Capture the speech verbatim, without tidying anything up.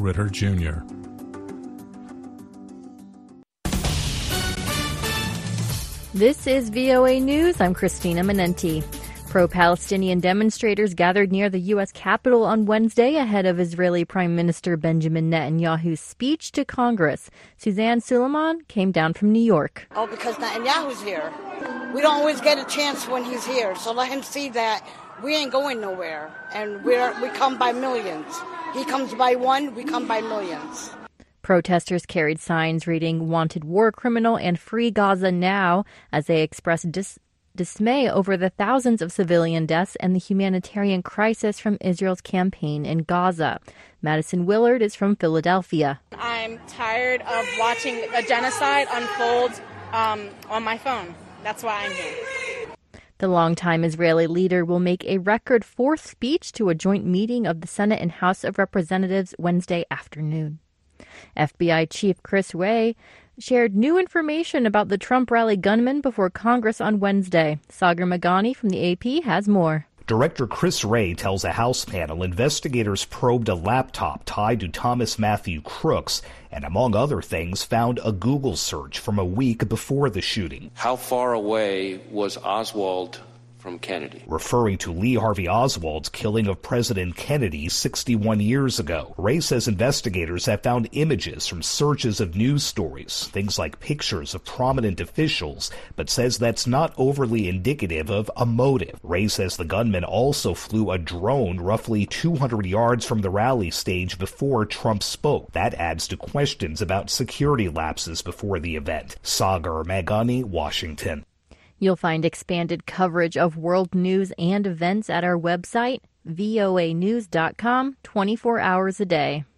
Ritter, Junior This is V O A News. I'm Christina Menenti. Pro-Palestinian demonstrators gathered near the U S Capitol on Wednesday ahead of Israeli Prime Minister Benjamin Netanyahu's speech to Congress. Suzanne Suleiman came down from New York. Oh, because Netanyahu's here. We don't always get a chance when he's here, so let him see that we ain't going nowhere, and we're, we come by millions. He comes by one, we come by millions. Protesters carried signs reading "Wanted War Criminal" and "Free Gaza Now" as they expressed dis- dismay over the thousands of civilian deaths and the humanitarian crisis from Israel's campaign in Gaza. Madison Willard is from Philadelphia. I'm tired of watching a genocide unfold um, on my phone. That's why I'm here. The longtime Israeli leader will make a record fourth speech to a joint meeting of the Senate and House of Representatives Wednesday afternoon. F B I Chief Chris Wray shared new information about the Trump rally gunman before Congress on Wednesday. Sagar Magani from the A P has more. Director Chris Wray tells a House panel investigators probed a laptop tied to Thomas Matthew Crooks and, among other things, found a Google search from a week before the shooting. How far away was Oswald from Kennedy? Referring to Lee Harvey Oswald's killing of President Kennedy sixty-one years ago. Wray says investigators have found images from searches of news stories, things like pictures of prominent officials, but says that's not overly indicative of a motive. Wray says the gunman also flew a drone roughly two hundred yards from the rally stage before Trump spoke. That adds to questions about security lapses before the event. Sagar Magani, Washington. You'll find expanded coverage of world news and events at our website, voa news dot com, twenty-four hours a day.